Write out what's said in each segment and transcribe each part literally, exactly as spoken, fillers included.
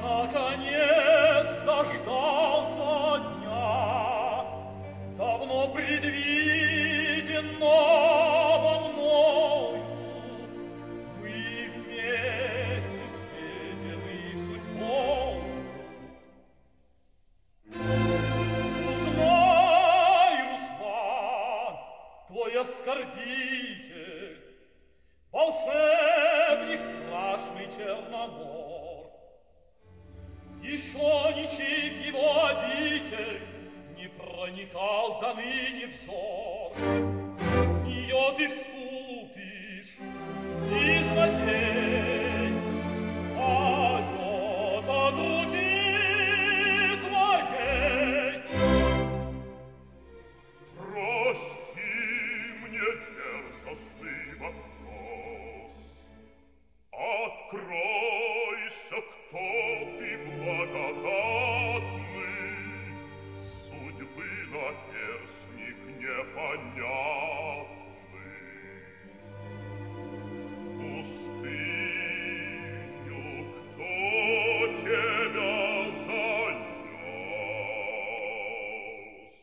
наконец дождался дня, давно предвиденного мною. Мы вместе сведены судьбою. Узнай, Руслан, твой оскорбитель, волшебник страшный Черномор, еще ничей в его обитель не проникал до ныне взор. В нее ты вступишь, и злодей падет от руки твоей. Прости мне дерзостный вопрос. Откройся, кто ты благодатный, судьбы наперстник непонятный. В пустыню кто тебя занес?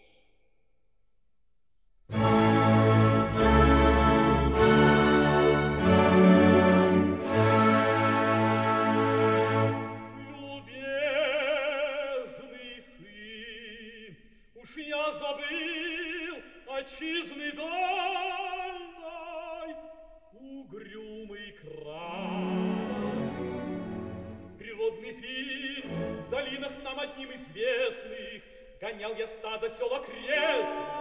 Любезный сын, уж я забыл отчизны дальной угрюмый край. Природный фильм в долинах нам одним известных гонял я стадо сел окрестных.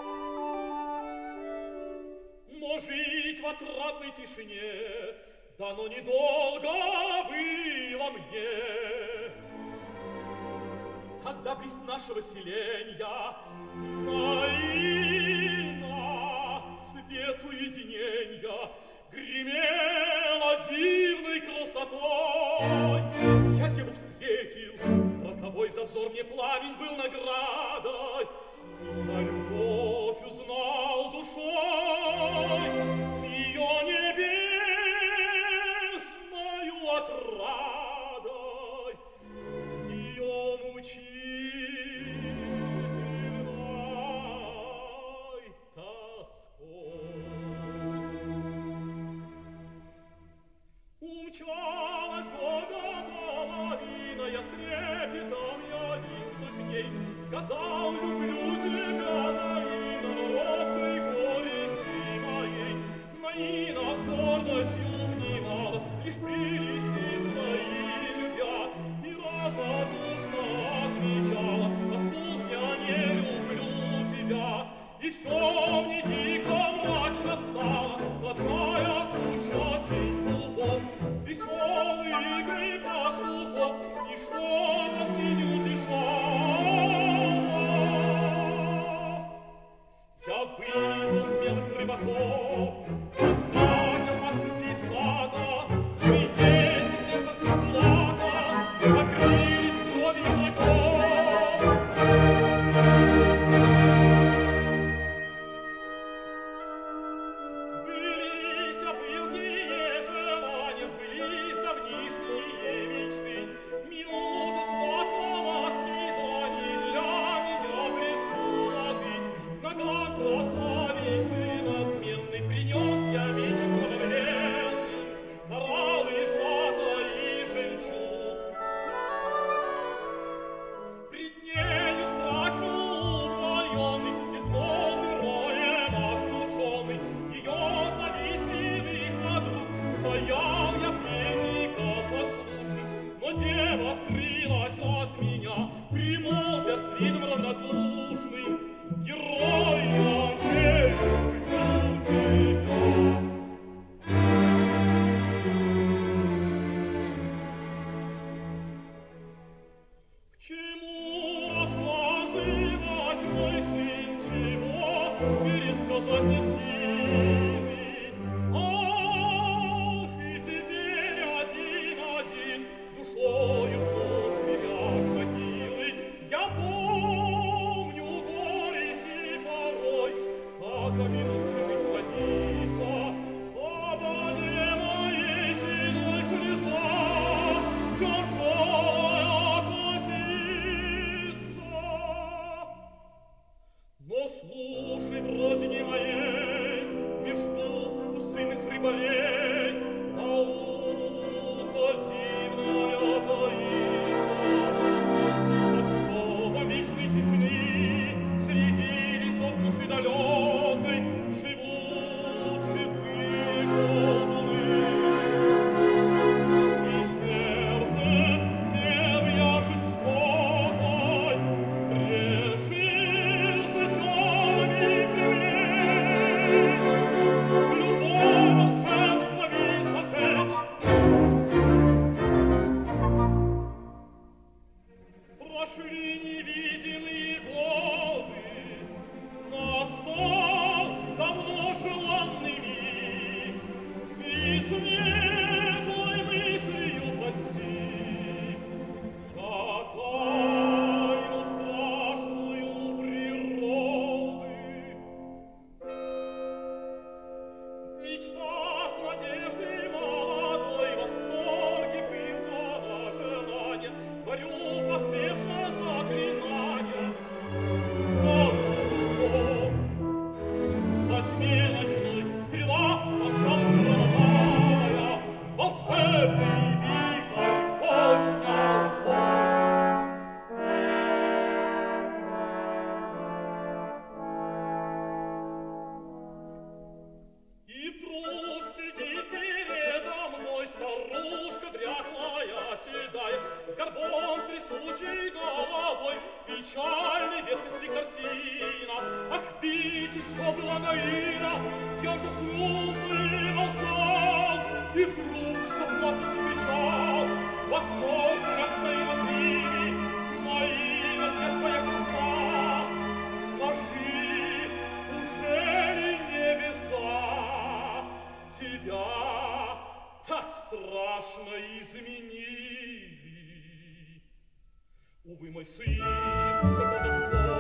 Но жить в отрадной тишине дано недолго было мне. Когда близ нашего селенья наина свет уединенья гремела дивной красотой, я деву встретил, роковой за взор мне пламень был наградой. Я любовь узнал душой, с ее небесною отрадой, с ее мучительной тоской. Умчалась года половина, я с трепетом явился к ней, сказал: люблю тебя, Наина, но робкой горести моей. Наина с гордостью внимала, лишь прелести свои любя, и равнодушно отвечала: пастух, я не люблю тебя. И все мне дико мрачно стало, родная душа тень дубов, веселые игры пастухов, ничто тоски не утешало. Я вызвал смелых рыбаков искать опасности и злата. Мы десять лет после Булата покрылись кровью врагов. Сбылись пылкие желания, сбылись давнишние мечты. Минута сладкого свидания для меня блеснула ты. К ногам красавицы надменной принес я меч кровавленный, кораллы, злато и жемчуг. Пред нею страстью упоенный, безмолвным роем окруженный, ее завистливых подруг, стоял я пленником послушный. Но дева скрылась от меня, примолвя с видом равнодушным: герой, я не люблю тебя. К чему рассказывать, мой сын, чего пересказать не в силы? Ах, и теперь один-один душою снова в дверях могилы. Я помню горе сей порой, как о минувшем исходится. По воде моей седой слеза тяжелая что была наивна, я же слушал и молчал, и вдруг заплакал, закричал: возможно, наивна ты, наивна, где твоя краса? Скажи, ужели небеса тебя так страшно изменили? Увы, мой сын, все колдовство